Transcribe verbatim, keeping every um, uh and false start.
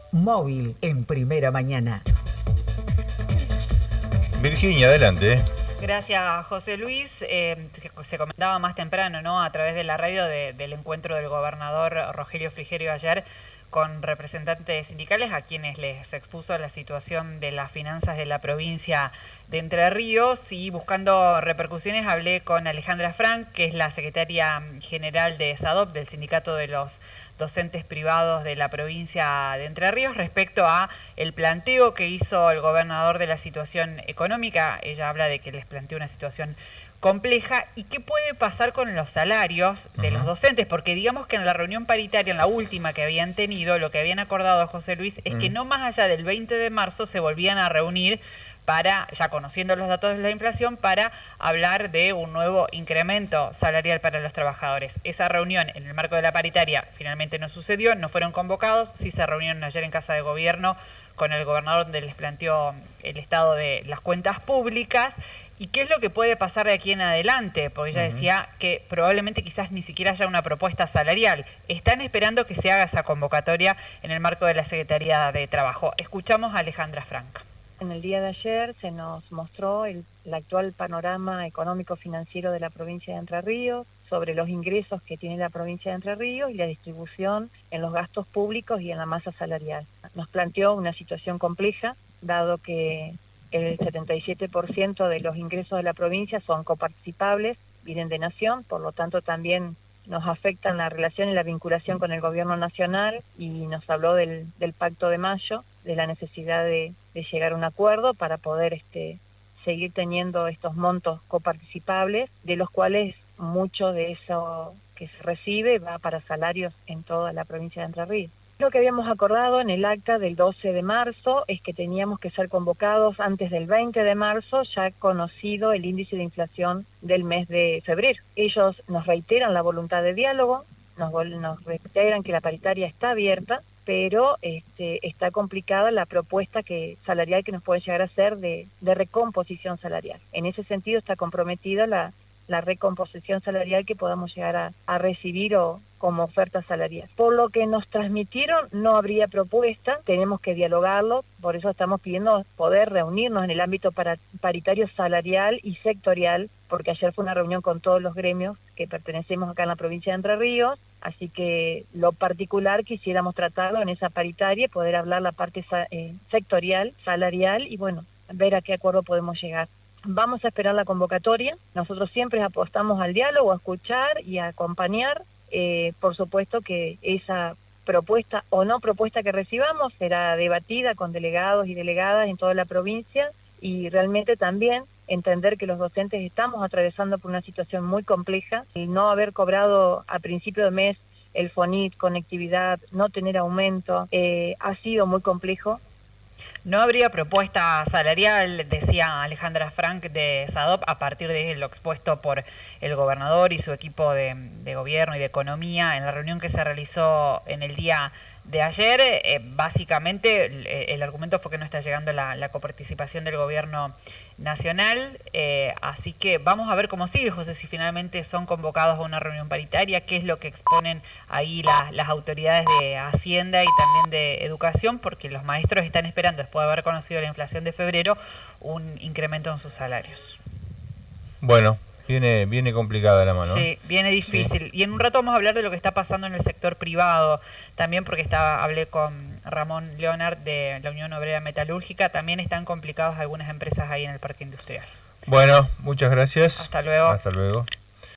Móvil en Primera Mañana. Virginia, adelante. Gracias, José Luis. Eh, se, se comentaba más temprano, ¿no?, a través de la radio de, del encuentro del gobernador Rogelio Frigerio ayer con representantes sindicales a quienes les expuso la situación de las finanzas de la provincia de Entre Ríos, y buscando repercusiones hablé con Alejandra Frank, que es la secretaria general de SADOP, del Sindicato de los Docentes Privados de la provincia de Entre Ríos, respecto a el planteo que hizo el gobernador de la situación económica. Ella habla de que les planteó una situación compleja y qué puede pasar con los salarios de uh-huh. los docentes, porque digamos que en la reunión paritaria, en la última que habían tenido, lo que habían acordado, José Luis, es uh-huh. que no más allá del veinte de marzo se volvían a reunir para, ya conociendo los datos de la inflación, para hablar de un nuevo incremento salarial para los trabajadores. Esa reunión en el marco de la paritaria finalmente no sucedió, no fueron convocados, sí se reunieron ayer en Casa de Gobierno con el gobernador, donde les planteó el estado de las cuentas públicas y qué es lo que puede pasar de aquí en adelante, porque ella uh-huh. decía que probablemente quizás ni siquiera haya una propuesta salarial. Están esperando que se haga esa convocatoria en el marco de la Secretaría de Trabajo. Escuchamos a Alejandra Frank. En el día de ayer se nos mostró el, el actual panorama económico-financiero de la provincia de Entre Ríos, sobre los ingresos que tiene la provincia de Entre Ríos y la distribución en los gastos públicos y en la masa salarial. Nos planteó una situación compleja, dado que el setenta y siete por ciento de los ingresos de la provincia son coparticipables, vienen de nación, por lo tanto también nos afectan la relación y la vinculación con el gobierno nacional, y nos habló del, del Pacto de Mayo, de la necesidad de, de llegar a un acuerdo para poder este, seguir teniendo estos montos coparticipables, de los cuales mucho de eso que se recibe va para salarios en toda la provincia de Entre Ríos. Lo que habíamos acordado en el acta del doce de marzo es que teníamos que ser convocados antes del veinte de marzo, ya conocido el índice de inflación del mes de febrero. Ellos nos reiteran la voluntad de diálogo, nos, nos reiteran que la paritaria está abierta, pero este, está complicada la propuesta que salarial que nos puede llegar a hacer de, de recomposición salarial. En ese sentido está comprometida la, la recomposición salarial que podamos llegar a, a recibir o como oferta salarial. Por lo que nos transmitieron, no habría propuesta, tenemos que dialogarlo, por eso estamos pidiendo poder reunirnos en el ámbito para, paritario salarial y sectorial, porque ayer fue una reunión con todos los gremios que pertenecemos acá en la provincia de Entre Ríos, así que lo particular quisiéramos tratarlo en esa paritaria, poder hablar la parte eh, sectorial, salarial, y bueno, ver a qué acuerdo podemos llegar. Vamos a esperar la convocatoria, nosotros siempre apostamos al diálogo, a escuchar y a acompañar. Eh, por supuesto que esa propuesta o no propuesta que recibamos será debatida con delegados y delegadas en toda la provincia, y realmente también entender que los docentes estamos atravesando por una situación muy compleja. El no haber cobrado a principio de mes el FONIT, conectividad, no tener aumento, eh, ha sido muy complejo. No habría propuesta salarial, decía Alejandra Frank de SADOP, a partir de lo expuesto por el gobernador y su equipo de, de gobierno y de economía en la reunión que se realizó en el día de ayer. Eh, básicamente el, el argumento fue que no está llegando la, la coparticipación del gobierno nacional, eh, así que vamos a ver cómo sigue, José, si finalmente son convocados a una reunión paritaria, qué es lo que exponen ahí la, las autoridades de Hacienda y también de Educación, porque los maestros están esperando, después de haber conocido la inflación de febrero, un incremento en sus salarios. Bueno, viene, viene complicada la mano. Sí, viene difícil. Sí. Y en un rato vamos a hablar de lo que está pasando en el sector privado, también porque estaba, hablé con Ramón Leonard de la Unión Obrera Metalúrgica, también están complicadas algunas empresas ahí en el parque industrial. Bueno, muchas gracias. Hasta luego. Hasta luego.